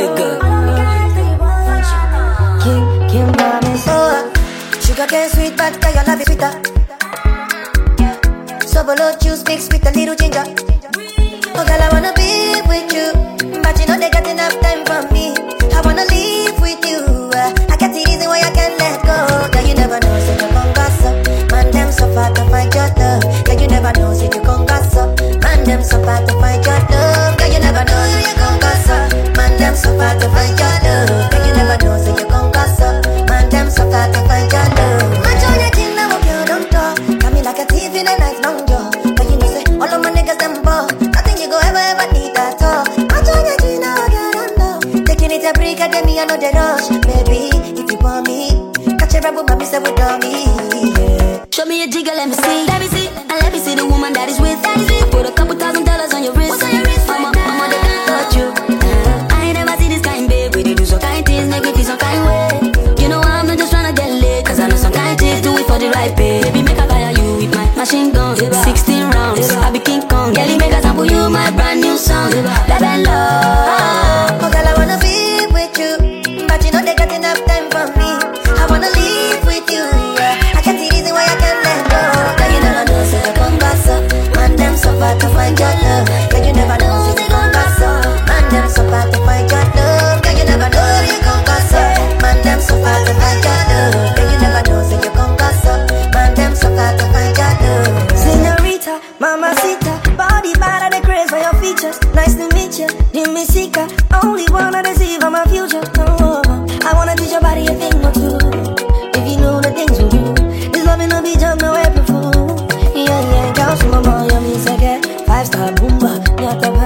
nigga. Kim promise. Oh, sugar cane sweet, but girl, your love is sweeter. Sobolo juice mixed with a little ginger. Oh, girl, I wanna be with you, but you know they got enough time for me. I wanna live with you. I got the reason why I can't let go. Girl, you never know, say you gon' gossip. Man, them so far to find your love. Girl, you never know, say you gon' gossip. Man, them so far to find your love. Girl, you never know, say you gon' gossip. Man, them so far to find your love. Girl, you never know, say you gon' gossip. Man, them so far to find your love. Man, show your chin, now hope you don't talk. Got me like a thief in a night long jaw. But you know, say all of my niggas them ball. Nothing you go ever need at all. Man, show your chin, now I get on low. Taking it a break, I get me, I know the rush. Baby, if you want me, catch a rebel, mommy, say with me. Yeah. Show me a jigger, let me see. Let me see. And let me see the woman that is with. That is it. Put a couple $1,000 on your wrist. What's on your wrist? I'm on the can't touch you. I ain't never seen this kind, babe. We do some kind things, make me feel some kind way. You know I'm not just tryna get laid, cause I know some kind things do it for the right pay. Baby, make a fire you with my machine gun. 16 rounds, I be King Kong. Girlie, make a sample you my brand new song. Baby, love. Oh, girl, I wanna be with you, but you know they got enough time for me. I wanna live with you. I can't see reason why I can't let go. Girl, you never know, say you gon' gossip. Man, them so far to find your love. Girl, you never know, say you gon' gossip. Man, them so far to find your love. Girl, you never know, say you gon' gossip. Man, them so far to find your love. Girl, you never know, say you gon' gossip. Man, them so far to find your love. Señorita, mamacita, body bad and the craze for your features. Nice to meet you, Dime Sika. Only wanna deceive on my future. Oh, I wanna teach your body a thing or two. If you know the things we do, this loving no be jump, no April fool. Yeah, yeah, girls from my mom, you mean say get 5-star boomba.